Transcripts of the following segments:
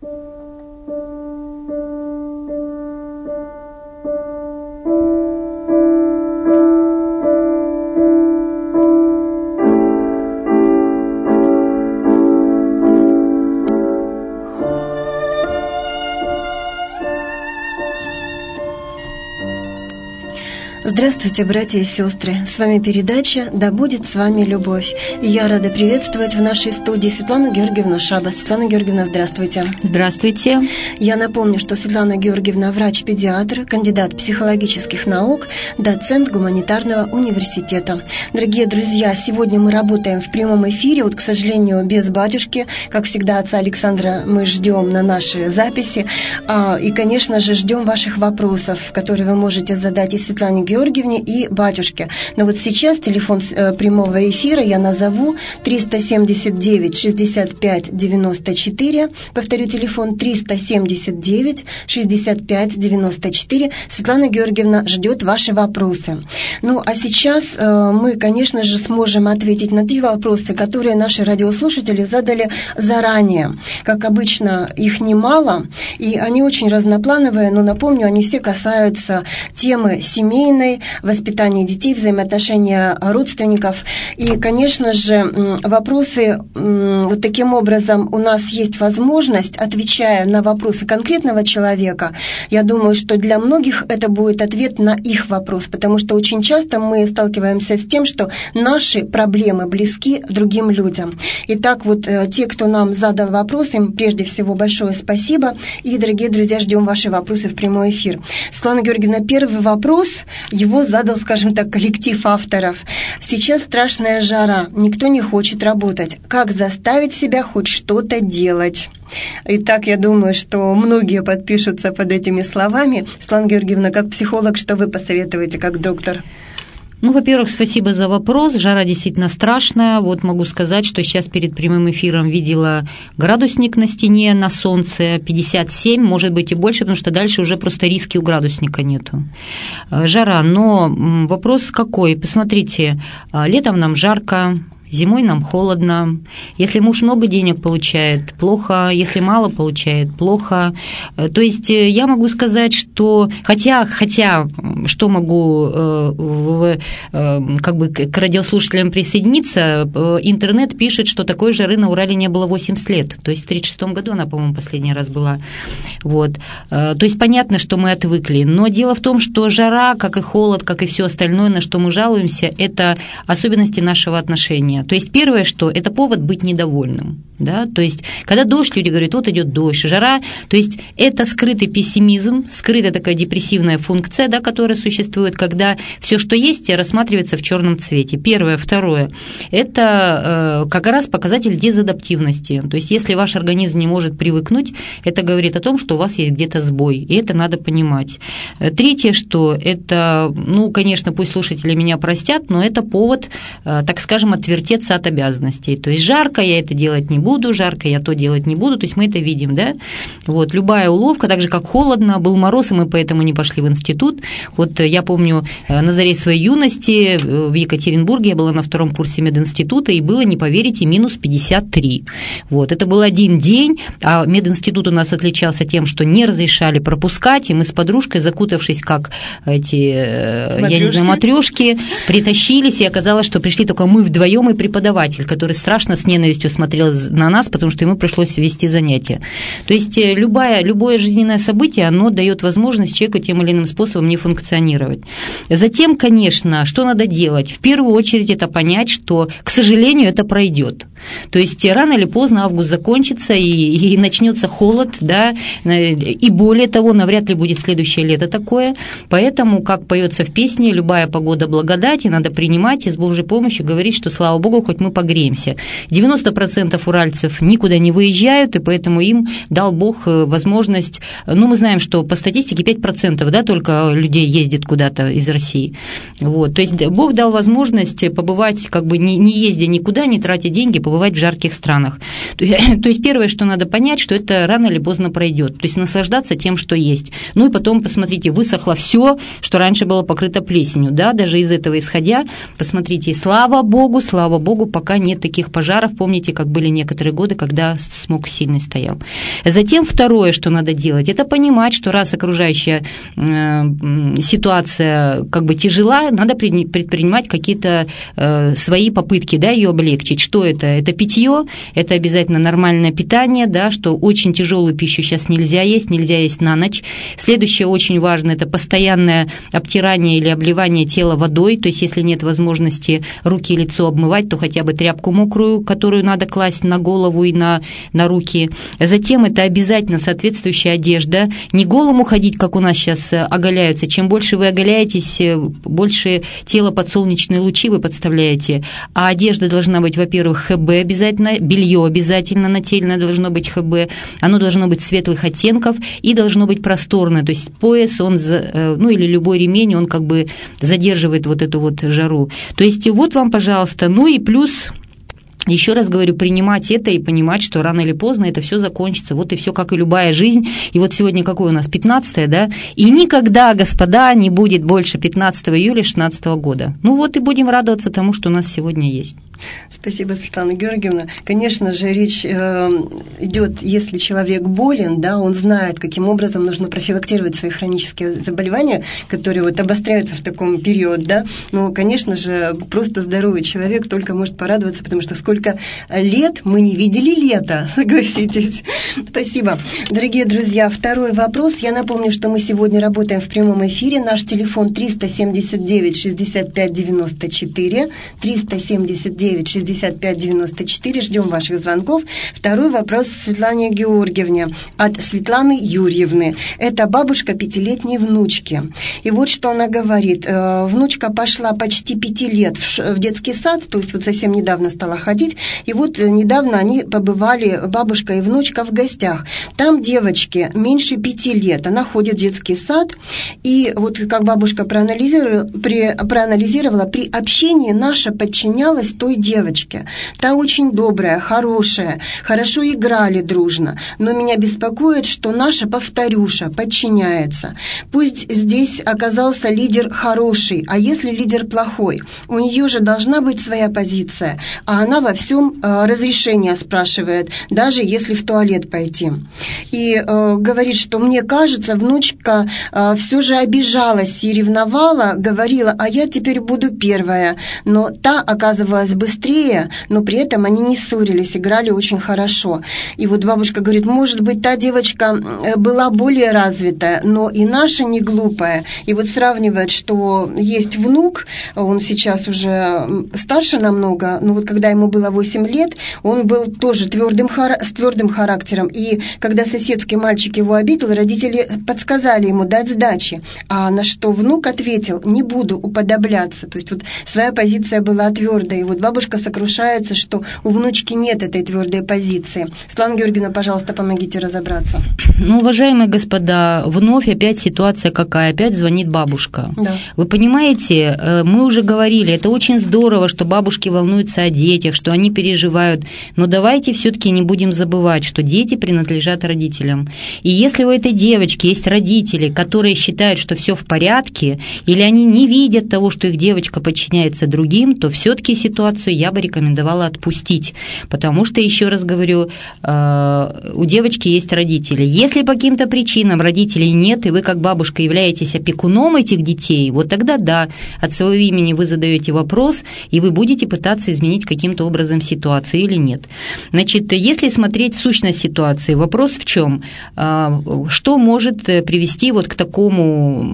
Здравствуйте, братья и сестры! С вами передача «Да будет с вами любовь». И я рада приветствовать в нашей студии Светлану Георгиевну Шабас. Светлана Георгиевна, здравствуйте! Здравствуйте! Я напомню, что Светлана Георгиевна врач-педиатр, кандидат психологических наук, доцент гуманитарного университета. Дорогие друзья, сегодня мы работаем в прямом эфире, к сожалению, без батюшки. Как всегда, отца Александра мы ждем на наши записи. И, конечно же, ждем ваших вопросов, которые вы можете задать и Светлане Георгиевне, и батюшке. Но вот сейчас телефон прямого эфира я назову 379-65-94. Повторю, телефон 379-65-94. Светлана Георгиевна ждет ваши вопросы. Ну, а сейчас мы, конечно же, сможем ответить на те вопросы, которые наши радиослушатели задали заранее. Как обычно, их немало, и они очень разноплановые, но, напомню, они все касаются темы семейной, воспитания детей, взаимоотношения родственников. И, конечно же, вопросы вот таким образом у нас есть возможность, отвечая на вопросы конкретного человека, я думаю, что для многих это будет ответ на их вопрос, потому что очень часто мы сталкиваемся с тем, что наши проблемы близки другим людям. Итак, вот те, кто нам задал вопрос, им прежде всего большое спасибо. И, дорогие друзья, ждем ваши вопросы в прямой эфир. Светлана Георгиевна, первый вопрос, его задал, скажем так, коллектив авторов. Сейчас страшная жара, никто не хочет работать. Как заставить себя хоть что-то делать? Итак, я думаю, что многие подпишутся под этими словами. Светлана Георгиевна, как психолог, что вы посоветуете, как доктор? Ну, во-первых, спасибо за вопрос. Жара действительно страшная. Вот могу сказать, что сейчас перед прямым эфиром видела градусник на стене, на солнце 57, может быть и больше, потому что дальше уже просто риски у градусника нету. Жара. Но вопрос какой? Посмотрите, летом нам жарко, зимой нам холодно. Если муж много денег получает, плохо. Если мало получает, плохо. То есть я могу сказать, что... Хотя что могу как бы к радиослушателям присоединиться, интернет пишет, что такой жары на Урале не было 80 лет. То есть в 1936 году она, по-моему, последний раз была. Вот. То есть понятно, что мы отвыкли. Но дело в том, что жара, как и холод, как и все остальное, на что мы жалуемся, это особенности нашего отношения. То есть первое, что это повод быть недовольным. Да? То есть когда дождь, люди говорят, вот идет дождь, жара. То есть это скрытый пессимизм, скрытая такая депрессивная функция, да, которая существует, когда все, что есть, рассматривается в черном цвете. Первое. Второе. Это как раз показатель дезадаптивности. То есть если ваш организм не может привыкнуть, это говорит о том, что у вас есть где-то сбой, и это надо понимать. Третье, что это, ну, конечно, пусть слушатели меня простят, но это повод, так скажем, отвертеться от обязанностей. То есть жарко, я это делать не буду, жарко, я то делать не буду, то есть мы это видим, да? Вот, любая уловка, так же, как холодно, был мороз, и мы поэтому не пошли в институт. Вот я помню, на заре своей юности в Екатеринбурге я была на 2-м курсе мединститута, и было, не поверите, минус 53. Вот, это был один день, а мединститут у нас отличался тем, что не разрешали пропускать, и мы с подружкой, закутавшись как эти, я не знаю, матрёшки, притащились, и оказалось, что пришли только мы вдвоем и преподаватель, который страшно с ненавистью смотрел на нас, потому что ему пришлось вести занятия. То есть любое жизненное событие, оно дает возможность человеку тем или иным способом не функционировать. Затем, конечно, что надо делать? В первую очередь это понять, что, к сожалению, это пройдет. То есть рано или поздно август закончится и начнется холод, да, и более того, навряд ли будет следующее лето такое. Поэтому, как поется в песне, любая погода благодать, и надо принимать и с Божьей помощью говорить, что слава Богу, хоть мы погреемся. 90% уральцев никуда не выезжают, и поэтому им дал Бог возможность, ну, мы знаем, что по статистике 5%, да, только людей ездит куда-то из России. Вот. То есть Бог дал возможность побывать, как бы не ездя никуда, не тратя деньги, побывать в жарких странах. То есть первое, что надо понять, что это рано или поздно пройдет. То есть наслаждаться тем, что есть. Ну и потом, посмотрите, высохло все, что раньше было покрыто плесенью, да, даже из этого исходя, посмотрите, слава Богу, пока нет таких пожаров. Помните, как были некоторые некоторые годы, когда смог сильный стоял. Затем второе, что надо делать, это понимать, что раз окружающая ситуация как бы тяжела, надо предпринимать какие-то свои попытки, да, ее облегчить. Что это? Это питье, это обязательно нормальное питание, да, что очень тяжелую пищу сейчас нельзя есть на ночь. Следующее очень важно, это постоянное обтирание или обливание тела водой, то есть если нет возможности руки и лицо обмывать, то хотя бы тряпку мокрую, которую надо класть на голову и на руки. Затем это обязательно соответствующая одежда, не голому ходить, как у нас сейчас оголяются. Чем больше вы оголяетесь, больше тело под солнечные лучи вы подставляете. А одежда должна быть, во-первых, ХБ обязательно, белье обязательно нательное должно быть ХБ, оно должно быть светлых оттенков и должно быть просторное. То есть пояс, он, ну или любой ремень, он как бы задерживает вот эту вот жару. То есть вот вам, пожалуйста, ну и плюс... Еще раз говорю, принимать это и понимать, что рано или поздно это все закончится. Вот и все, как и любая жизнь. И вот сегодня какое у нас, 15-е, да? И никогда, господа, не будет больше 15 июля 2016 года. Ну вот и будем радоваться тому, что у нас сегодня есть. Спасибо, Светлана Георгиевна. Конечно же, речь идет, если человек болен, да, он знает, каким образом нужно профилактировать свои хронические заболевания, которые вот обостряются в таком период, да. Но, конечно же, просто здоровый человек только может порадоваться, потому что сколько лет мы не видели лета, согласитесь. Спасибо. Дорогие друзья, второй вопрос. Я напомню, что мы сегодня работаем в прямом эфире. Наш телефон 379-65-94, 379-65-94. Ждем ваших звонков. Второй вопрос Светлане Георгиевне от Светланы Юрьевны. Это бабушка 5-летней внучки. И вот что она говорит. Внучка пошла почти 5 лет в детский сад, то есть вот совсем недавно стала ходить. И вот недавно они побывали, бабушка и внучка, в гостях. Там девочке меньше 5 лет. Она ходит в детский сад. И вот как бабушка проанализировала, при общении наша подчинялась той девочке. Та очень добрая, хорошая, хорошо играли дружно. Но меня беспокоит, что наша повторюша подчиняется. Пусть здесь оказался лидер хороший, а если лидер плохой? У нее же должна быть своя позиция, а она во всем разрешение спрашивает, даже если в туалет пойти. И говорит, что мне кажется, внучка все же обижалась и ревновала, говорила, а я теперь буду первая. Но та оказывалась быстрее, но при этом они не ссорились, играли очень хорошо. И вот бабушка говорит, может быть, та девочка была более развитая, но и наша не глупая. И вот сравнивает, что есть внук, он сейчас уже старше намного, но вот когда ему было 8 лет, он был тоже с твердым характером. И когда соседский мальчик его обидел, родители подсказали ему дать сдачи. А на что внук ответил, не буду уподобляться. То есть вот своя позиция была твердая. И вот бабушка сокрушается, что у внучки нет этой твердой позиции. Светлана Георгиевна, пожалуйста, помогите разобраться. Ну, уважаемые господа, вновь опять ситуация какая? Опять звонит бабушка. Да. Вы понимаете, мы уже говорили, это очень здорово, что бабушки волнуются о детях, что они переживают, но давайте все-таки не будем забывать, что дети принадлежат родителям. И если у этой девочки есть родители, которые считают, что все в порядке, или они не видят того, что их девочка подчиняется другим, то все-таки ситуацию я бы рекомендовала отпустить, потому что, еще раз говорю, у девочки есть родители. Если по каким-то причинам родителей нет, и вы как бабушка являетесь опекуном этих детей, вот тогда да, от своего имени вы задаете вопрос, и вы будете пытаться изменить каким-то образом ситуацию или нет. Значит, если смотреть в сущность ситуации, вопрос в чем? Что может привести вот к такому,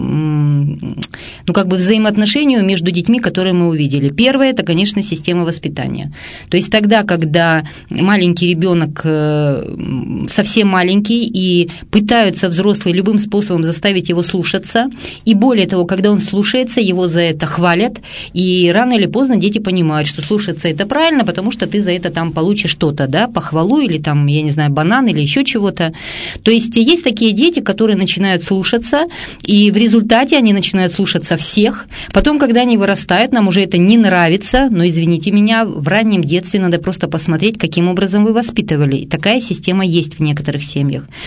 ну, как бы взаимоотношению между детьми, которые мы увидели? Первое – это, конечно, система воспитания. То есть тогда, когда маленький ребенок совсем маленький и пытаются взрослые любым способом заставить его слушаться, и более того, когда он слушается, его за это хвалят, и рано или поздно дети понимают, что слушаться это правильно, потому что ты за это там получишь что-то, да, похвалу или там, я не знаю, банан или еще чего-то. То есть есть такие дети, которые начинают слушаться, и в результате они начинают слушаться всех. Потом, когда они вырастают, нам уже это не нравится, но, извините меня, в раннем детстве надо просто посмотреть, каким образом вы воспитывали. И такая система есть в некоторых семьях.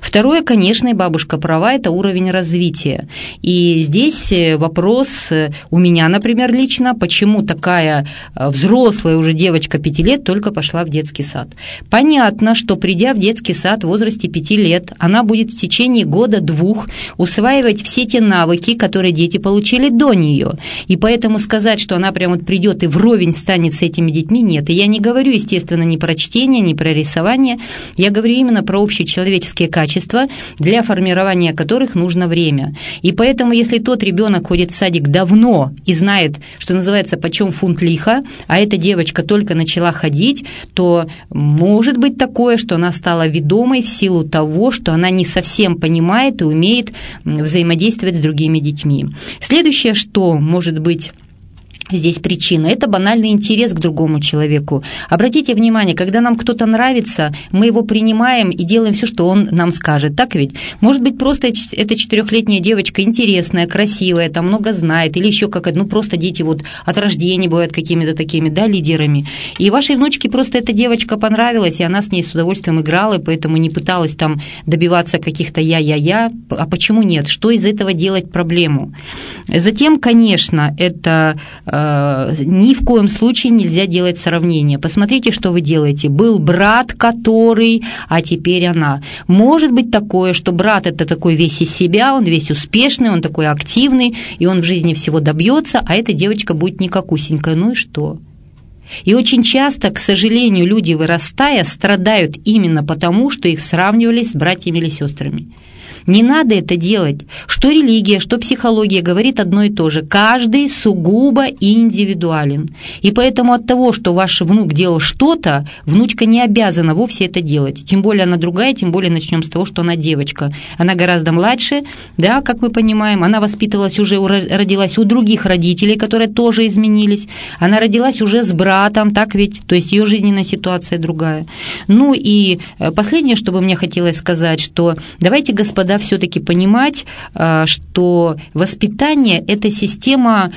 Второе, конечно, и бабушка права, это уровень развития. И здесь вопрос у меня, например, лично, почему такая взрослая уже девочка 5 лет только пошла в детский сад. Понятно, что придя в детский сад в возрасте 5 лет, она будет в течение года-двух усваивать все те навыки, которые дети получили до нее. И поэтому сказать, что она прямо вот придет и вровень встанет с этими детьми, нет. И я не говорю, естественно, ни про чтение, ни про рисование. Я говорю именно про общечеловеческие качества, для формирования которых нужно время. И поэтому, если тот ребенок ходит в садик давно и знает, что называется, почем фунт лиха, а эта девочка только начала ходить, то может быть такое, что она стала ведомой в силу того, что она не совсем понимает и умеет взаимодействовать с другими детьми. Следующее, что может быть здесь причина – это банальный интерес к другому человеку. Обратите внимание, когда нам кто-то нравится, мы его принимаем и делаем все, что он нам скажет. Так ведь? Может быть, просто эта 4-летняя девочка интересная, красивая, там много знает, или еще какая-то, просто дети вот от рождения бывают какими-то такими, да, лидерами. И вашей внучке просто эта девочка понравилась, и она с ней с удовольствием играла, и поэтому не пыталась там добиваться каких-то я. А почему нет? Что из этого делать проблему? Затем, конечно, это ни в коем случае нельзя делать сравнение. Посмотрите, что вы делаете. Был брат, который, а теперь она. Может быть такое, что брат – это такой весь из себя, он весь успешный, он такой активный, и он в жизни всего добьется, а эта девочка будет никакусенькая. Ну и что? И очень часто, к сожалению, люди, вырастая, страдают именно потому, что их сравнивали с братьями или сестрами. Не надо это делать. Что религия, что психология говорит одно и то же. Каждый сугубо индивидуален. И поэтому от того, что ваш внук делал что-то, внучка не обязана вовсе это делать. Тем более она другая, тем более начнем с того, что она девочка. Она гораздо младше, да, как мы понимаем. Она воспитывалась уже, родилась у других родителей, которые тоже изменились. Она родилась уже с братом, так ведь? То есть ее жизненная ситуация другая. Ну и последнее, что бы мне хотелось сказать, что давайте, господа, все-таки понимать, что воспитание – это система,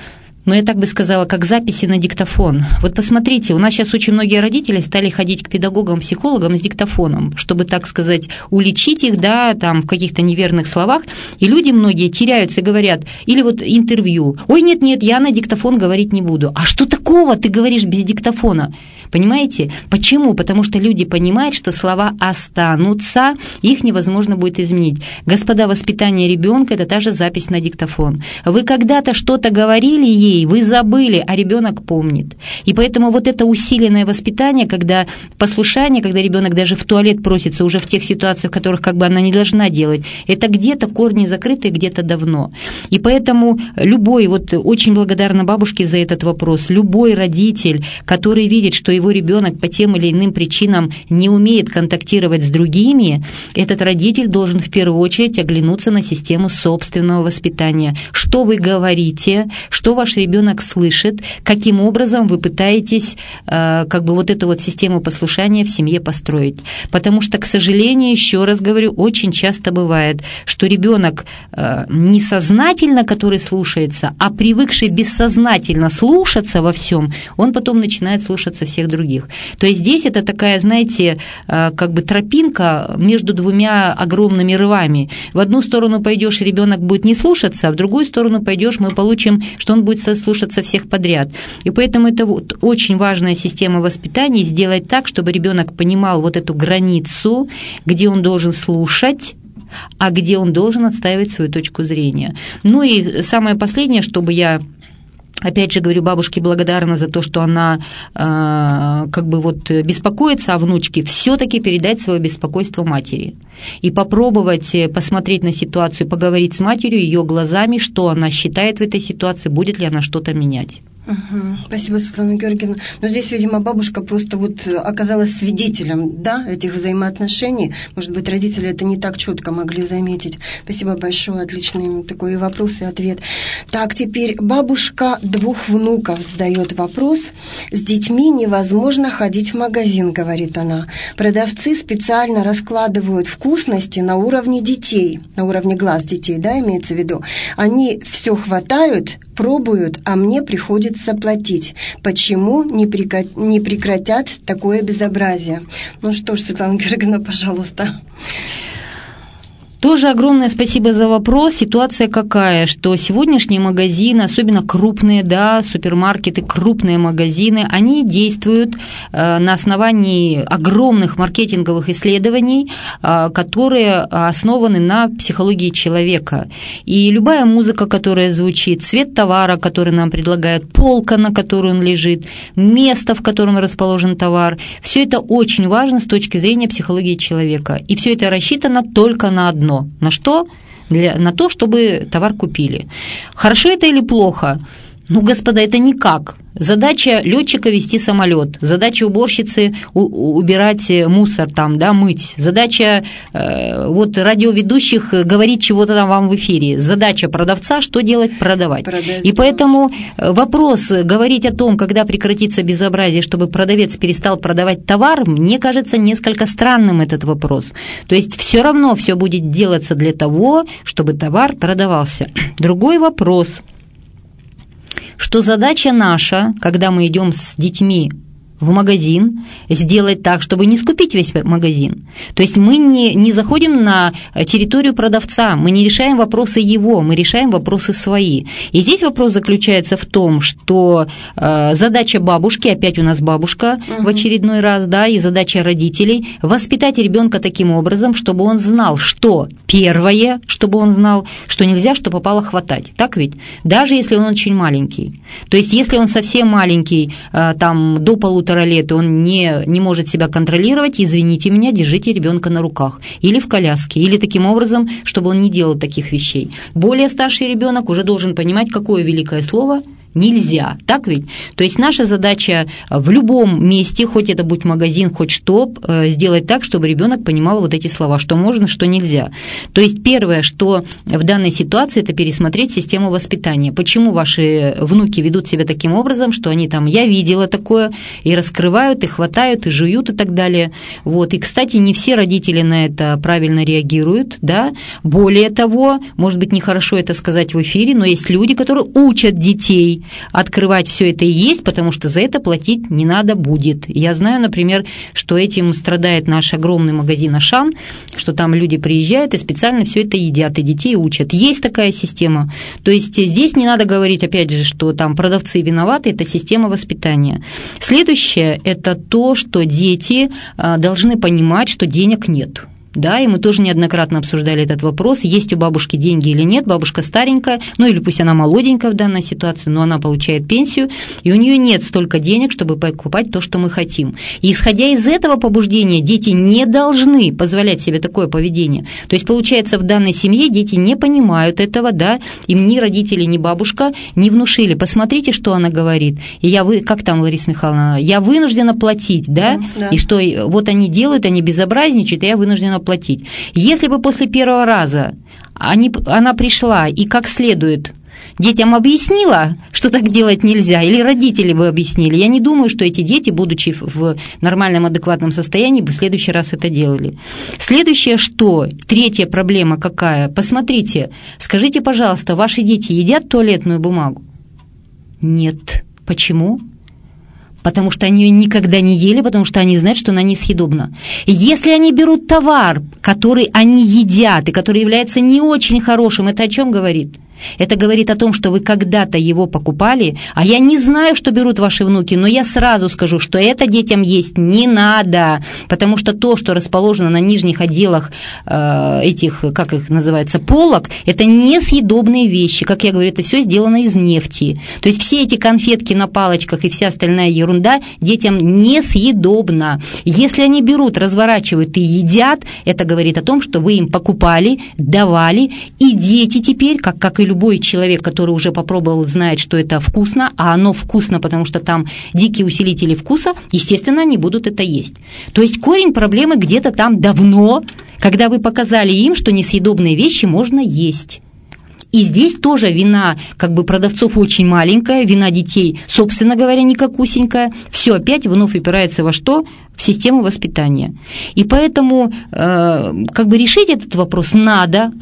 я так бы сказала, как записи на диктофон. Вот посмотрите, у нас сейчас очень многие родители стали ходить к педагогам, психологам с диктофоном, чтобы, так сказать, уличить их, да, там, в каких-то неверных словах, и люди многие теряются и говорят, или вот интервью, ой, нет, я на диктофон говорить не буду. А что такого ты говоришь без диктофона? Понимаете? Почему? Потому что люди понимают, что слова останутся, их невозможно будет изменить. Господа, воспитание ребенка – это та же запись на диктофон. Вы когда-то что-то говорили ей, вы забыли, а ребенок помнит. И поэтому вот это усиленное воспитание, когда послушание, когда ребенок даже в туалет просится уже в тех ситуациях, в которых как бы она не должна делать, это где-то корни закрыты, где-то давно. И поэтому любой, вот очень благодарна бабушке за этот вопрос, любой родитель, который видит, что его ребенок по тем или иным причинам не умеет контактировать с другими, этот родитель должен в первую очередь оглянуться на систему собственного воспитания. Что вы говорите, что ваш ребенок слышит, каким образом вы пытаетесь как бы вот эту вот систему послушания в семье построить. Потому что, к сожалению, еще раз говорю, очень часто бывает, что ребенок несознательно, который слушается, а привыкший бессознательно слушаться во всем, он потом начинает слушаться всех других. То есть здесь это такая, знаете, как бы тропинка между двумя огромными рвами. В одну сторону пойдешь, ребенок будет не слушаться, а в другую сторону пойдешь, мы получим, что он будет слушаться всех подряд. И поэтому это вот очень важная система воспитания, сделать так, чтобы ребенок понимал вот эту границу, где он должен слушать, а где он должен отстаивать свою точку зрения. Ну и самое последнее, чтобы я... Опять же, говорю, бабушке благодарна за то, что она как бы вот беспокоится о внучке, все-таки передать свое беспокойство матери. И попробовать посмотреть на ситуацию, поговорить с матерью, ее глазами, что она считает в этой ситуации, будет ли она что-то менять. Угу. Спасибо, Светлана Георгиевна. Но здесь, видимо, бабушка просто вот оказалась свидетелем, да, этих взаимоотношений. Может быть, родители это не так четко могли заметить. Спасибо большое, отличный такой вопрос и ответ. Так, теперь бабушка 2 внуков задает вопрос. С детьми невозможно ходить в магазин, говорит она. Продавцы специально раскладывают вкусности на уровне детей, на уровне глаз детей, да, имеется в виду. Они все хватают, пробуют, а мне приходится платить. Почему не прекратят такое безобразие? Ну что ж, Светлана Георгиевна, пожалуйста. Тоже огромное спасибо за вопрос. Ситуация какая, что сегодняшние магазины, особенно крупные, да, супермаркеты, крупные магазины, они действуют на основании огромных маркетинговых исследований, которые основаны на психологии человека. И любая музыка, которая звучит, цвет товара, который нам предлагают, полка, на которой он лежит, место, в котором расположен товар, все это очень важно с точки зрения психологии человека. И все это рассчитано только на одно. На что? На то, чтобы товар купили. Хорошо это или плохо? Ну, господа, это никак. Задача летчика вести самолет, задача уборщицы убирать мусор там, да, мыть, задача вот радиоведущих говорить чего-то там вам в эфире, задача продавца что делать? Продавать. И поэтому вопрос говорить о том, когда прекратится безобразие, чтобы продавец перестал продавать товар, мне кажется несколько странным этот вопрос. То есть все равно все будет делаться для того, чтобы товар продавался. Другой вопрос, что задача наша, когда мы идем с детьми в магазин, сделать так, чтобы не скупить весь магазин. То есть мы не заходим на территорию продавца, мы не решаем вопросы его, мы решаем вопросы свои. И здесь вопрос заключается в том, что задача бабушки, опять у нас бабушка в очередной раз, да, и задача родителей воспитать ребенка таким образом, чтобы он знал, что первое, чтобы он знал, что нельзя, что попало, хватать. Так ведь? Даже если он очень маленький. То есть если он совсем маленький, там до 1,5 лет, он не может себя контролировать, извините меня, держите ребенка на руках или в коляске, или таким образом, чтобы он не делал таких вещей. Более старший ребенок уже должен понимать, какое великое слово нельзя, так ведь? То есть наша задача в любом месте, хоть это будет магазин, хоть что, сделать так, чтобы ребенок понимал вот эти слова, что можно, что нельзя. То есть первое, что в данной ситуации, это пересмотреть систему воспитания. Почему ваши внуки ведут себя таким образом, что они там, я видела такое, и раскрывают, и хватают, и жуют, и так далее. Вот. И, кстати, не все родители на это правильно реагируют, да. Более того, может быть, нехорошо это сказать в эфире, но есть люди, которые учат детей открывать все это и есть, потому что за это платить не надо будет. Я знаю, например, что этим страдает наш огромный магазин «Ашан», что там люди приезжают и специально все это едят, и детей учат. Есть такая система. То есть здесь не надо говорить, опять же, что там продавцы виноваты, это система воспитания. Следующее – это то, что дети должны понимать, что денег нет. Да, и мы тоже неоднократно обсуждали этот вопрос, есть у бабушки деньги или нет, бабушка старенькая, ну или пусть она молоденькая в данной ситуации, но она получает пенсию, и у нее нет столько денег, чтобы покупать то, что мы хотим. И исходя из этого побуждения, дети не должны позволять себе такое поведение. То есть, получается, в данной семье дети не понимают этого, да, им ни родители, ни бабушка не внушили. Посмотрите, что она говорит. И как там, Лариса Михайловна, я вынуждена платить, да, и что вот они делают, они безобразничают, и я вынуждена платить. Если бы после первого раза она пришла и как следует детям объяснила, что так делать нельзя, или родители бы объяснили, я не думаю, что эти дети, будучи в нормальном, адекватном состоянии, бы в следующий раз это делали. Следующее что? Третья проблема какая? Посмотрите, скажите, пожалуйста, ваши дети едят туалетную бумагу? Нет. Почему? Потому что они ее никогда не ели, потому что они знают, что она несъедобна. Если они берут товар, который они едят, и который является не очень хорошим, это о чем говорит? Это говорит о том, что вы когда-то его покупали, а я не знаю, что берут ваши внуки, но я сразу скажу, что это детям есть не надо, потому что то, что расположено на нижних отделах этих, как их называется, полок, это несъедобные вещи. Как я говорю, это все сделано из нефти. То есть все эти конфетки на палочках и вся остальная ерунда детям несъедобна. Если они берут, разворачивают и едят, это говорит о том, что вы им покупали, давали, и дети теперь, как и любой человек, который уже попробовал, знает, что это вкусно, а оно вкусно, потому что там дикие усилители вкуса, естественно, они будут это есть. То есть корень проблемы где-то там давно, когда вы показали им, что несъедобные вещи можно есть. И здесь тоже вина продавцов очень маленькая, вина детей, собственно говоря, никакусенькая. Все опять вновь упирается во что? в систему воспитания. И поэтому как бы решить этот вопрос надо,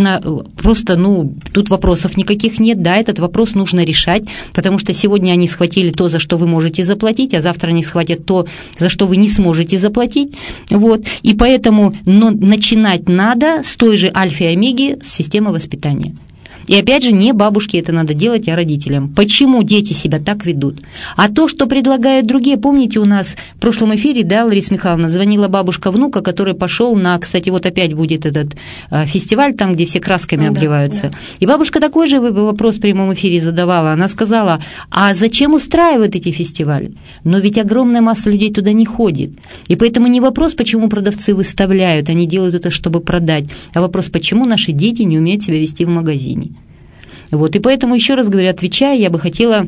просто, тут вопросов никаких нет, да, этот вопрос нужно решать, потому что сегодня они схватили то, за что вы можете заплатить, а завтра они схватят то, за что вы не сможете заплатить, вот, и поэтому начинать надо с той же альфа и омеги, с системы воспитания. И опять же, не бабушке это надо делать, а родителям. Почему дети себя так ведут? А то, что предлагают другие, помните, у нас в прошлом эфире, да, Лариса Михайловна, звонила бабушка внука, который пошел на, кстати, вот опять будет этот фестиваль, там, где все красками обливаются. Да. И бабушка такой же вопрос в прямом эфире задавала. Она сказала, а зачем устраивают эти фестивали? Но ведь огромная масса людей туда не ходит. И поэтому не вопрос, почему продавцы выставляют, они делают это, чтобы продать, а вопрос, почему наши дети не умеют себя вести в магазине. Вот, и поэтому, еще раз говорю, отвечая, я бы хотела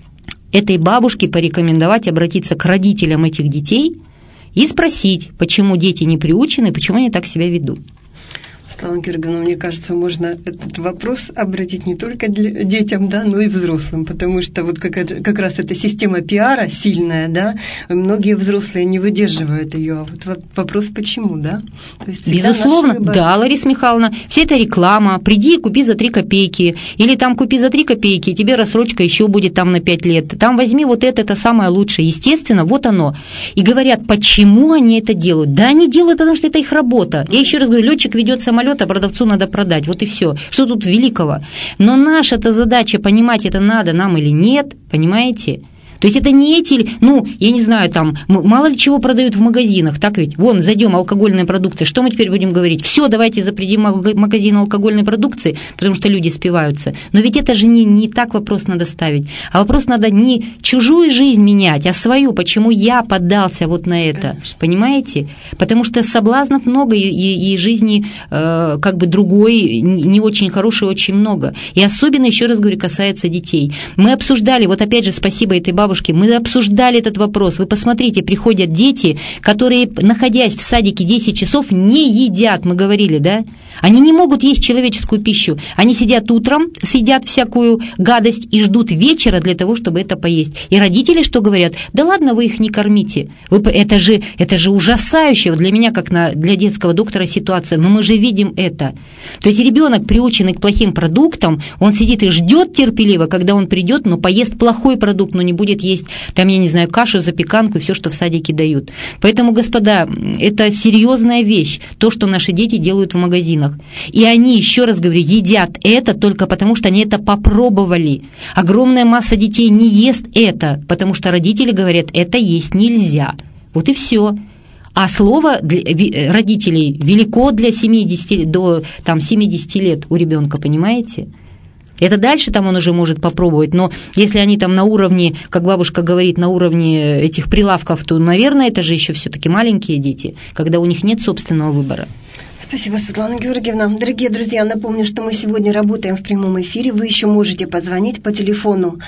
этой бабушке порекомендовать обратиться к родителям этих детей и спросить, почему дети не приучены, почему они так себя ведут. Светлана Георгиевна, мне кажется, можно этот вопрос обратить не только детям, да, но и взрослым, потому что вот как раз эта система пиара сильная, да, многие взрослые не выдерживают ее. Вот вопрос, почему, да? То есть безусловно, да, Лариса Михайловна, вся эта реклама, приди и купи за 3 копейки, или там купи за 3 копейки, тебе рассрочка еще будет там на 5 лет, там возьми вот это самое лучшее, естественно, вот оно. И говорят, почему они это делают? Да, они делают, потому что это их работа. Я еще раз говорю, летчик ведет самолет, а продавцу надо продать, вот и все. Что тут великого? Но наша-то задача понимать, это надо нам или нет, понимаете? То есть это не эти, я не знаю, там, мало ли чего продают в магазинах, так ведь? Вон, зайдем, алкогольная продукция, что мы теперь будем говорить? Все, давайте запретим магазин алкогольной продукции, потому что люди спиваются. Но ведь это же не так вопрос надо ставить, а вопрос надо не чужую жизнь менять, а свою, почему я поддался вот на это, конечно. Понимаете? Потому что соблазнов много, и жизни как бы другой, не очень хорошей, очень много. И особенно, еще раз говорю, касается детей. Мы обсуждали, вот опять же, спасибо этой бабушке, мы обсуждали этот вопрос. Вы посмотрите, приходят дети, которые, находясь в садике 10 часов, не едят, мы говорили, да? Они не могут есть человеческую пищу. Они сидят утром, съедят всякую гадость и ждут вечера для того, чтобы это поесть. И родители что говорят? Да ладно, вы их не кормите. Это же ужасающая для меня, как для детского доктора, ситуация. Но мы же видим это. То есть ребенок, приученный к плохим продуктам, он сидит и ждет терпеливо, когда он придет, но поест плохой продукт, но не будет есть, там, я не знаю, кашу, запеканку и все, что в садике дают. Поэтому, господа, это серьезная вещь, то, что наши дети делают в магазинах. И они, еще раз говорю, едят это только потому, что они это попробовали. Огромная масса детей не ест это, потому что родители говорят, это есть нельзя. Вот и все. А слово родителей велико для 70, до 70 лет у ребенка, понимаете? Это дальше там он уже может попробовать, но если они там на уровне, как бабушка говорит, на уровне этих прилавков, то, наверное, это же еще все-таки маленькие дети, когда у них нет собственного выбора. Спасибо, Светлана Георгиевна. Дорогие друзья, напомню, что мы сегодня работаем в прямом эфире. Вы еще можете позвонить по телефону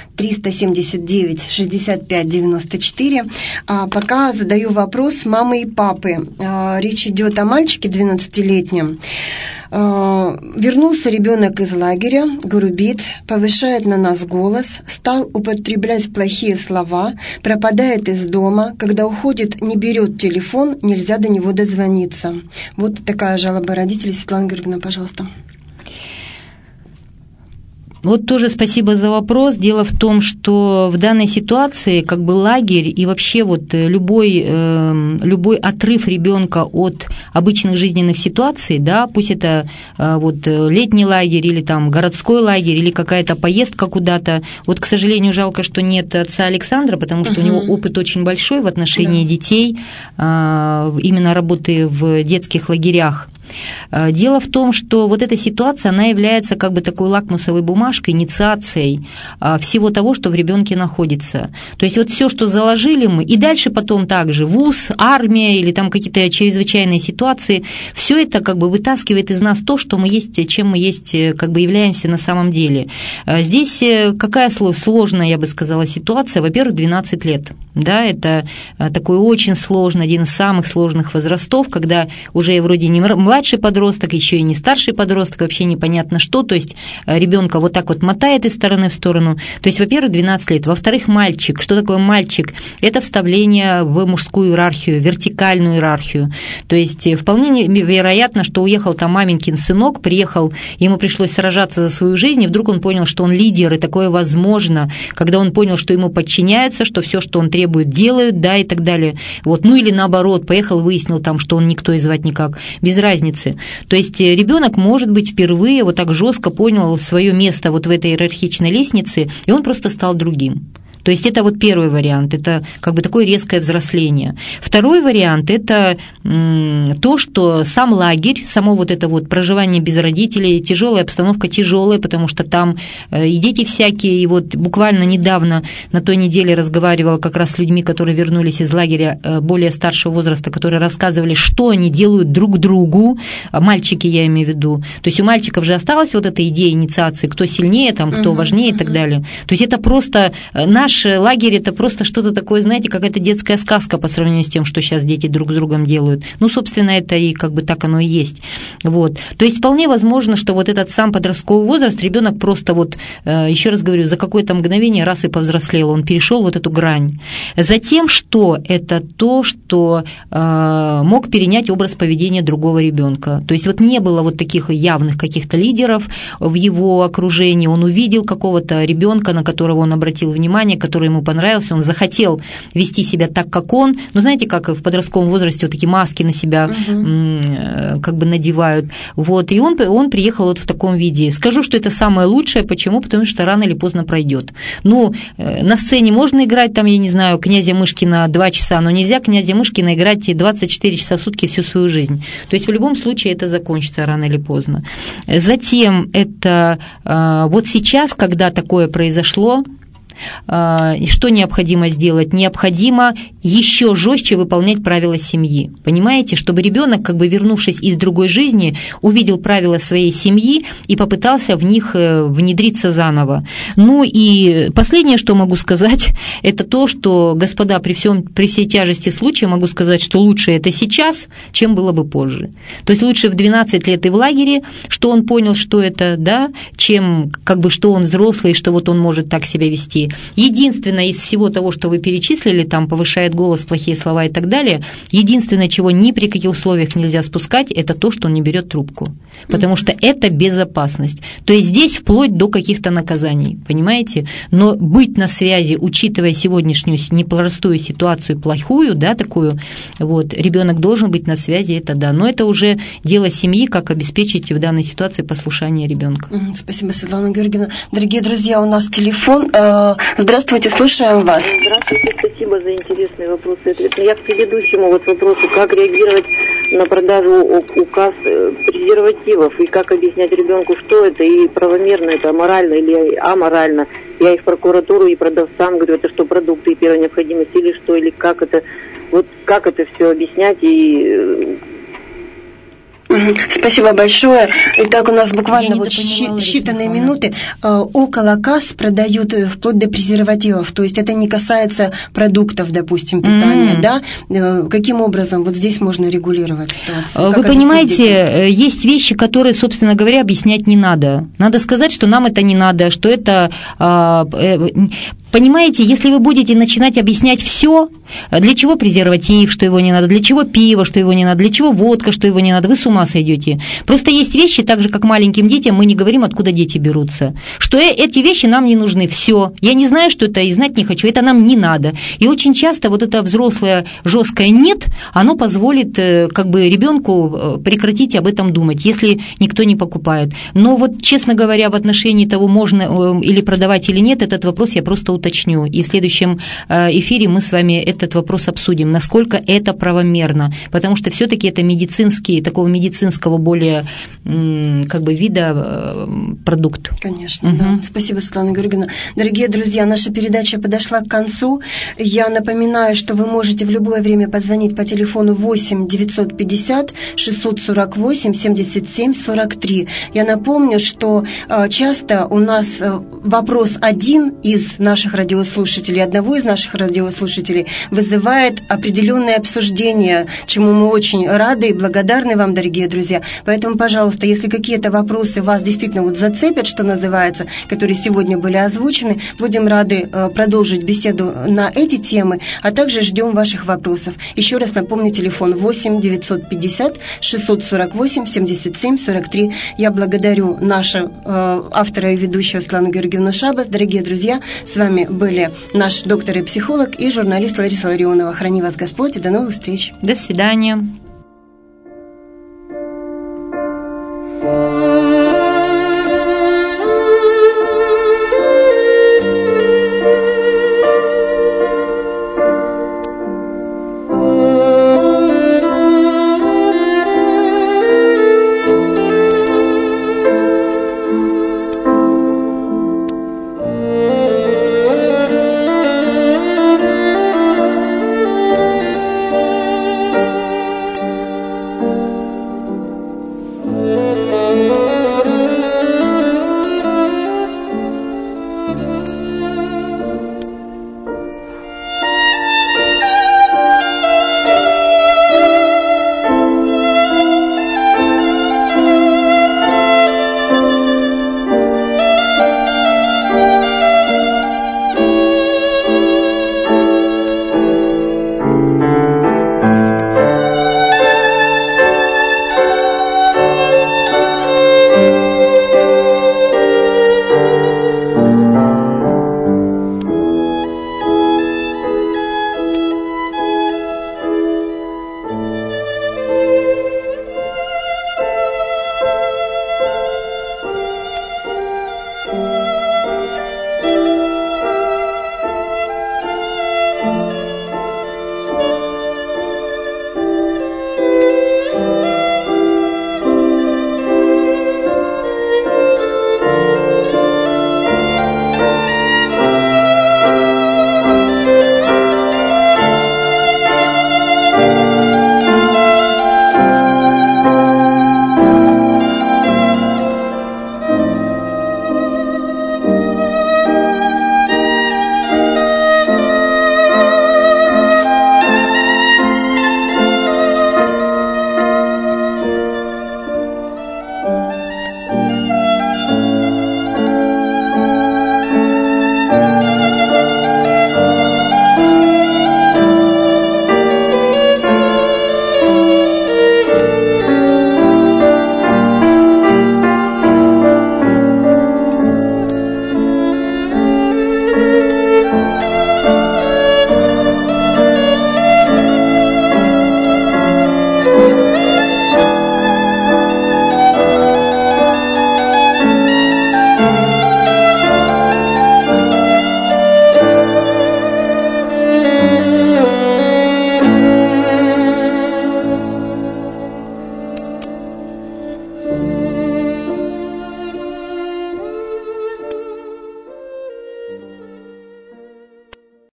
379 65 94. А пока задаю вопрос мамы и папы. Речь идет о мальчике 12-летнем. Вернулся ребенок из лагеря, грубит, повышает на нас голос, стал употреблять плохие слова, пропадает из дома, когда уходит, не берет телефон, нельзя до него дозвониться. Вот такая жалоба родителей. Светлана Георгиевна, пожалуйста. Вот тоже спасибо за вопрос. Дело в том, что в данной ситуации как бы лагерь и вообще вот любой отрыв ребенка от обычных жизненных ситуаций, да, пусть это вот летний лагерь или там городской лагерь или какая-то поездка куда-то. Вот, к сожалению, жалко, что нет отца Александра, потому что у него опыт очень большой в отношении детей, именно работы в детских лагерях. Дело в том, что вот эта ситуация, она является как бы такой лакмусовой бумажкой, инициацией всего того, что в ребенке находится. То есть вот все, что заложили мы, и дальше потом также вуз, армия или там какие-то чрезвычайные ситуации, все это как бы вытаскивает из нас то, что мы есть, чем мы есть, как бы являемся на самом деле. Здесь какая сложная, я бы сказала, ситуация? Во-первых, 12 лет. Да, это такой очень сложный, один из самых сложных возрастов, когда уже вроде не младший младший подросток, еще и не старший подросток, вообще непонятно что, то есть ребенка вот так вот мотает из стороны в сторону. То есть, во-первых, 12 лет. Во-вторых, мальчик. Что такое мальчик? Это вставление в мужскую иерархию, вертикальную иерархию. То есть, вполне вероятно, что уехал там маменькин сынок, приехал, ему пришлось сражаться за свою жизнь, и вдруг он понял, что он лидер, и такое возможно, когда он понял, что ему подчиняются, что все, что он требует, делают, да, и так далее. Вот. Ну или наоборот, поехал, выяснил там, что он никто и звать никак. Без разницы. То есть ребенок, может быть, впервые вот так жестко понял свое место вот в этой иерархичной лестнице, и он просто стал другим. То есть это вот первый вариант, это как бы такое резкое взросление. Второй вариант – это то, что сам лагерь, само вот это вот проживание без родителей, тяжелая обстановка, тяжелая, потому что там и дети всякие, и вот буквально недавно на той неделе разговаривала как раз с людьми, которые вернулись из лагеря более старшего возраста, которые рассказывали, что они делают друг другу, мальчики я имею в виду. То есть у мальчиков же осталась вот эта идея инициации, кто сильнее, там, кто важнее и так далее. То есть это просто наш лагерь, это просто что-то такое, знаете, какая-то детская сказка по сравнению с тем, что сейчас дети друг с другом делают. Ну, собственно, это и как бы так оно и есть. Вот. То есть вполне возможно, что вот этот сам подростковый возраст, ребенок просто вот, еще раз говорю, за какое-то мгновение раз и повзрослел, он перешел вот эту грань. Затем, что это то, что мог перенять образ поведения другого ребенка. То есть вот не было вот таких явных каких-то лидеров в его окружении, он увидел какого-то ребенка, на которого он обратил внимание, который ему понравился, он захотел вести себя так, как он. Ну, знаете, как в подростковом возрасте вот такие маски на себя как бы надевают. Вот. И он приехал вот в таком виде. Скажу, что это самое лучшее. Почему? Потому что рано или поздно пройдет. Ну, на сцене можно играть, там, я не знаю, князя Мышкина 2 часа, но нельзя князя Мышкина играть 24 часа в сутки всю свою жизнь. То есть в любом случае это закончится рано или поздно. Затем это вот сейчас, когда такое произошло, что необходимо сделать? Необходимо еще жестче выполнять правила семьи. Понимаете, чтобы ребенок, как бы вернувшись из другой жизни, увидел правила своей семьи и попытался в них внедриться заново. Ну и последнее, что могу сказать, это то, что, господа, при всей тяжести случая могу сказать, что лучше это сейчас, чем было бы позже. То есть лучше в 12 лет и в лагере, что он понял, что это, да, чем как бы что он взрослый, что вот он может так себя вести. Единственное из всего того, что вы перечислили, там повышает голос, плохие слова и так далее, единственное, чего ни при каких условиях нельзя спускать, это то, что он не берет трубку. Потому что это безопасность. То есть здесь вплоть до каких-то наказаний, понимаете? Но быть на связи, учитывая сегодняшнюю непростую ситуацию, плохую, да, такую, вот, ребенок должен быть на связи, это да. Но это уже дело семьи, как обеспечить в данной ситуации послушание ребенка. Спасибо, Светлана Георгиевна. Дорогие друзья, у нас телефон. Здравствуйте, слушаем вас. Здравствуйте, спасибо за интересные вопросы. Я к предыдущему вот вопросу, как реагировать на продажу указ презервативов и как объяснять ребенку, что это и правомерно, это аморально или аморально. Я и в прокуратуру, и продавцам говорю, это что, продукты первой необходимости или что, или как это, вот как это все объяснять и... Спасибо большое. Итак, у нас буквально вот считанные минуты. Около касс продают вплоть до презервативов. То есть это не касается продуктов, допустим, питания, да? Каким образом вот здесь можно регулировать ситуацию? Вы понимаете, есть вещи, которые, собственно говоря, объяснять не надо. Надо сказать, что нам это не надо, что это... Понимаете, если вы будете начинать объяснять все, для чего презерватив, что его не надо, для чего пиво, что его не надо, для чего водка, что его не надо, вы с ума сойдете. Просто есть вещи, так же, как маленьким детям, мы не говорим, откуда дети берутся. Что эти вещи нам не нужны, все. Я не знаю, что это, и знать не хочу, это нам не надо. И очень часто вот это взрослое, жесткое «нет», оно позволит как бы ребенку прекратить об этом думать, если никто не покупает. Но вот, честно говоря, в отношении того, можно или продавать или нет, этот вопрос я просто уточню. И в следующем эфире мы с вами этот вопрос обсудим, насколько это правомерно, потому что все-таки это медицинский, такого медицинского более как бы вида продукт. Конечно, да. Спасибо, Светлана Георгиевна. Дорогие друзья, наша передача подошла к концу. Я напоминаю, что вы можете в любое время позвонить по телефону 8 950 648 77 43. Я напомню, что часто у нас вопрос один из наших наших радиослушателей, одного из наших радиослушателей вызывает определенное обсуждение, чему мы очень рады и благодарны вам, дорогие друзья. Поэтому, пожалуйста, если какие-то вопросы вас действительно вот зацепят, что называется, которые сегодня были озвучены, будем рады продолжить беседу на эти темы, а также ждем ваших вопросов. Еще раз напомню, телефон 8 950 648 77 43. Я благодарю нашего автора и ведущего Светлану Георгиевну Шабас. Дорогие друзья, с вами были наш доктор и психолог и журналист Лариса Ларионова. Храни вас Господь и до новых встреч. До свидания. Yeah.